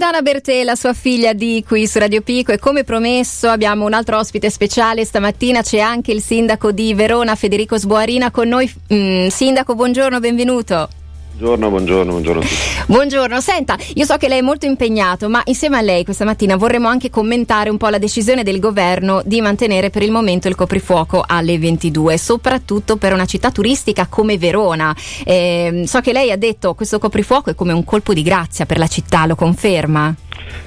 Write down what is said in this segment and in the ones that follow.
Loredana Bertella, sua figlia, di qui su Radio Pico, e come promesso abbiamo un altro ospite speciale stamattina. C'è anche il sindaco di Verona, Federico Sboarina, con noi. Sindaco, buongiorno, benvenuto. Buongiorno a tutti. Buongiorno, senta, io so che lei è molto impegnato, ma insieme a lei questa mattina vorremmo anche commentare un po' la decisione del governo di mantenere per il momento il coprifuoco alle 22, soprattutto per una città turistica come Verona. So che lei ha detto che questo coprifuoco è come un colpo di grazia per la città, lo conferma?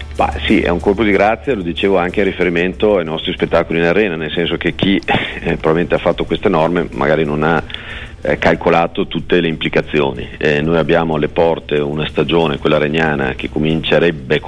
Sì, è un colpo di grazia, lo dicevo anche in riferimento ai nostri spettacoli in arena, nel senso che chi probabilmente ha fatto queste norme magari non ha calcolato tutte le implicazioni. Noi abbiamo alle porte una stagione, quella regnana, che comincia,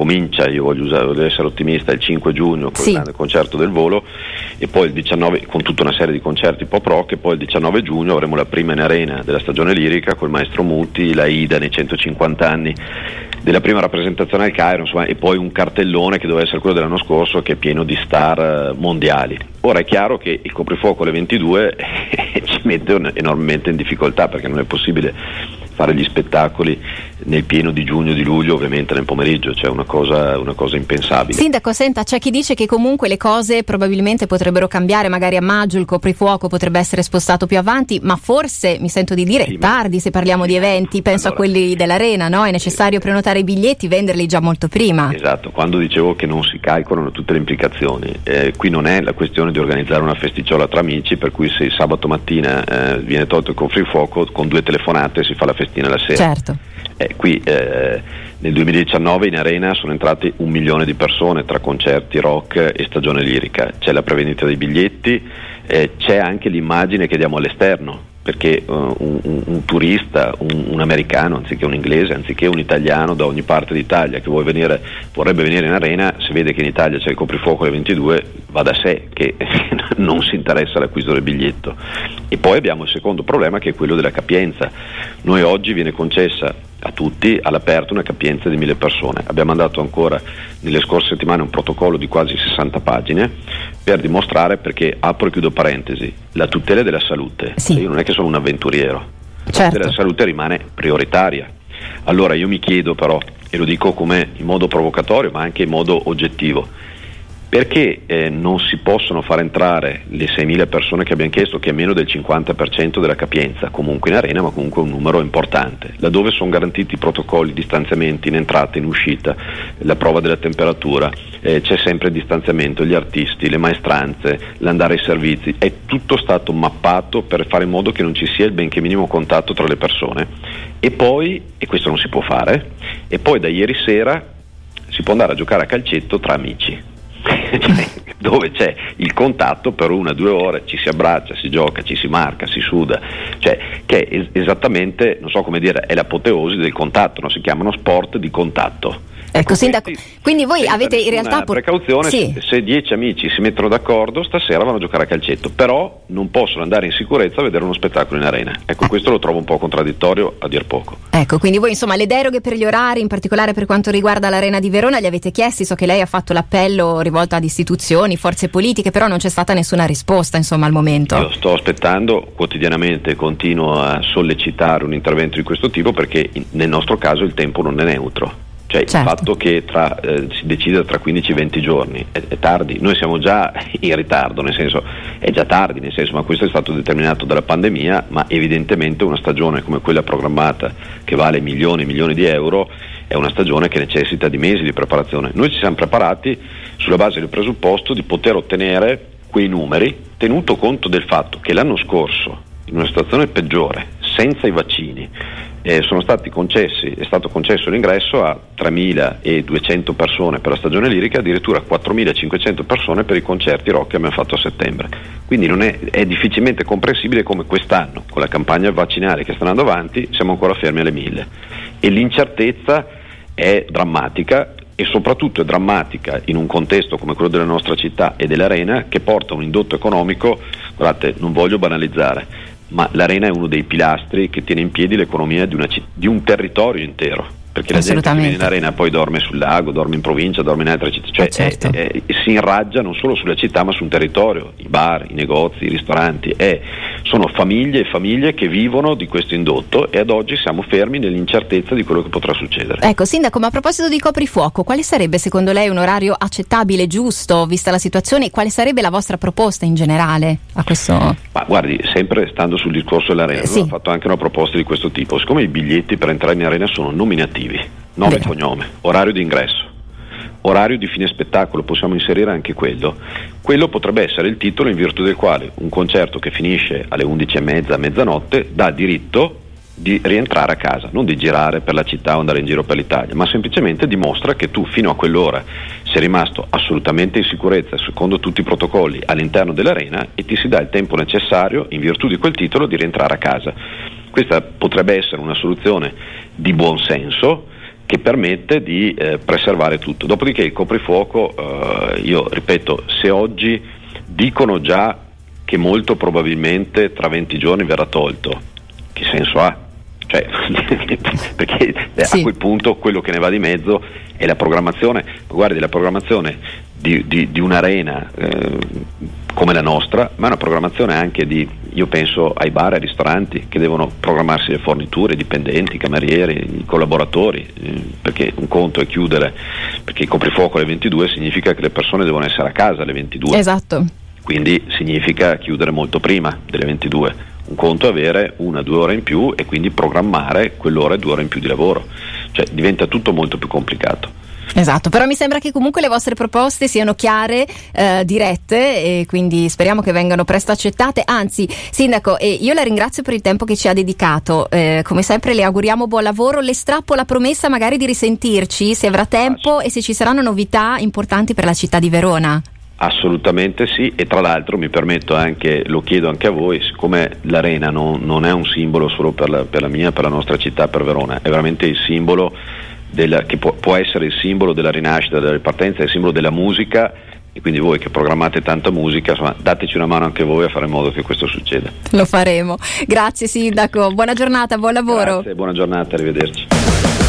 io voglio essere ottimista, il 5 giugno con il grande concerto del Volo, e poi il 19 con tutta una serie di concerti pop rock, e poi il 19 giugno avremo la prima in arena della stagione lirica col maestro Muti, la Ida nei 150 anni della prima rappresentazione al Cairo, insomma, e poi un cartellone che doveva essere quello dell'anno scorso, che è pieno di star mondiali. Ora è chiaro che il coprifuoco alle 22 ci mette enormemente in difficoltà, perché non è possibile fare gli spettacoli nel pieno di giugno, di luglio, ovviamente nel pomeriggio, cioè una cosa impensabile. Sindaco, senta, c'è chi dice che comunque le cose probabilmente potrebbero cambiare, magari a maggio il coprifuoco potrebbe essere spostato più avanti, ma forse, mi sento di dire, tardi se parliamo di eventi, penso a quelli dell'Arena, no? È necessario prenotare i biglietti, venderli già molto prima. Esatto, quando dicevo che non si calcolano tutte le implicazioni, qui non è la questione di organizzare una festicciola tra amici, per cui se il sabato mattina viene tolto il coprifuoco, con 2 telefonate si fa la festina la sera. Certo. Qui nel 2019 in arena sono entrati 1 milione di persone tra concerti rock e stagione lirica. C'è la prevendita dei biglietti, c'è anche l'immagine che diamo all'esterno, perché un turista, un americano anziché un inglese, anziché un italiano da ogni parte d'Italia che vorrebbe venire in arena, se vede che in Italia c'è il coprifuoco alle 22, va da sé che non si interessa all'acquisto del biglietto. E poi abbiamo il secondo problema, che è quello della capienza. Noi oggi viene concessa a tutti all'aperto una capienza di 1000 persone. Abbiamo mandato ancora nelle scorse settimane un protocollo di quasi 60 pagine per dimostrare, perché apro e chiudo parentesi, la tutela della salute. Io non è che sono un avventuriero, la tutela della salute rimane prioritaria. Allora io mi chiedo però, e lo dico come in modo provocatorio ma anche in modo oggettivo, perché non si possono far entrare le 6.000 persone che abbiamo chiesto, che è meno del 50% della capienza, comunque in arena, ma comunque un numero importante, laddove sono garantiti i protocolli, distanziamenti in entrata, in uscita, la prova della temperatura, c'è sempre il distanziamento, gli artisti, le maestranze, l'andare ai servizi, è tutto stato mappato per fare in modo che non ci sia il benché minimo contatto tra le persone. E poi, e questo non si può fare, e poi da ieri sera si può andare a giocare a calcetto tra amici. Dove c'è il contatto per 1 o 2 ore, ci si abbraccia, si gioca, ci si marca, si suda, cioè che è esattamente, non so come dire, è l'apoteosi del contatto, no? Si chiamano sport di contatto. Ecco, sindaco, quindi voi avete in realtà precauzione, se 10 amici si mettono d'accordo stasera vanno a giocare a calcetto, però non possono andare in sicurezza a vedere uno spettacolo in arena. Ecco, questo lo trovo un po' contraddittorio, a dir poco. Ecco, quindi voi insomma le deroghe per gli orari, in particolare per quanto riguarda l'Arena di Verona, li avete chiesti. So che lei ha fatto l'appello rivolto ad istituzioni, forze politiche, però non c'è stata nessuna risposta insomma al momento. Io sto aspettando quotidianamente, continuo a sollecitare un intervento di questo tipo, perché nel nostro caso il tempo non è neutro. Cioè il fatto che si decida tra 15 e 20 giorni è tardi, noi siamo già in ritardo, nel senso è già tardi, nel senso, ma questo è stato determinato dalla pandemia, ma evidentemente una stagione come quella programmata, che vale milioni e milioni di euro, è una stagione che necessita di mesi di preparazione. Noi ci siamo preparati sulla base del presupposto di poter ottenere quei numeri, tenuto conto del fatto che l'anno scorso, in una situazione peggiore, senza i vaccini, è stato concesso l'ingresso a 3.200 persone per la stagione lirica, addirittura 4.500 persone per i concerti rock che abbiamo fatto a settembre. Quindi è difficilmente comprensibile come quest'anno, con la campagna vaccinale che sta andando avanti, siamo ancora fermi alle 1.000. E l'incertezza è drammatica, e soprattutto è drammatica in un contesto come quello della nostra città e dell'Arena, che porta un indotto economico. Guardate, non voglio banalizzare, ma l'Arena è uno dei pilastri che tiene in piedi l'economia di un territorio intero. perché la gente che viene in arena poi dorme sul lago, dorme in provincia, dorme in altre città, cioè certo. Si irraggia non solo sulla città ma su un territorio, i bar, i negozi, i ristoranti, sono famiglie e famiglie che vivono di questo indotto, e ad oggi siamo fermi nell'incertezza di quello che potrà succedere. Ecco, sindaco, ma a proposito di coprifuoco, quale sarebbe secondo lei un orario accettabile, giusto, vista la situazione? Quale sarebbe la vostra proposta in generale a questo? Ma guardi, sempre stando sul discorso dell'arena, sì. Ho fatto anche una proposta di questo tipo. Siccome i biglietti per entrare in arena sono nominativi, nome e cognome, orario di ingresso, orario di fine spettacolo, possiamo inserire anche quello potrebbe essere il titolo in virtù del quale un concerto che finisce alle 11:30, mezzanotte, dà diritto di rientrare a casa, non di girare per la città o andare in giro per l'Italia, ma semplicemente dimostra che tu fino a quell'ora sei rimasto assolutamente in sicurezza, secondo tutti i protocolli, all'interno dell'arena, e ti si dà il tempo necessario, in virtù di quel titolo, di rientrare a casa. Questa potrebbe essere una soluzione di buon senso che permette di preservare tutto. Dopodiché il coprifuoco, io ripeto, se oggi dicono già che molto probabilmente tra 20 giorni verrà tolto, che senso ha? Cioè, perché a quel punto quello che ne va di mezzo è la programmazione. Guardi, la programmazione di un'arena come la nostra, ma è una programmazione anche io penso ai bar e ai ristoranti che devono programmarsi le forniture, i dipendenti, i camerieri, i collaboratori, perché un conto è chiudere, perché il coprifuoco alle 22 significa che le persone devono essere a casa alle 22. Esatto. Quindi significa chiudere molto prima delle 22. Un conto è avere 1 o 2 ore in più e quindi programmare quell'ora e 2 ore in più di lavoro, cioè diventa tutto molto più complicato. Esatto, però mi sembra che comunque le vostre proposte siano chiare, dirette, e quindi speriamo che vengano presto accettate. Anzi, sindaco, io la ringrazio per il tempo che ci ha dedicato, come sempre le auguriamo buon lavoro, le strappo la promessa magari di risentirci se avrà tempo e se ci saranno novità importanti per la città di Verona. Assolutamente sì, e tra l'altro mi permetto anche, lo chiedo anche a voi, siccome l'arena non è un simbolo solo per la nostra città, per Verona, è veramente il simbolo che può essere il simbolo della rinascita, della ripartenza, è il simbolo della musica, e quindi voi che programmate tanta musica, insomma, dateci una mano anche voi a fare in modo che questo succeda. Lo faremo. Grazie sindaco, buona giornata, buon lavoro. Grazie, buona giornata, arrivederci.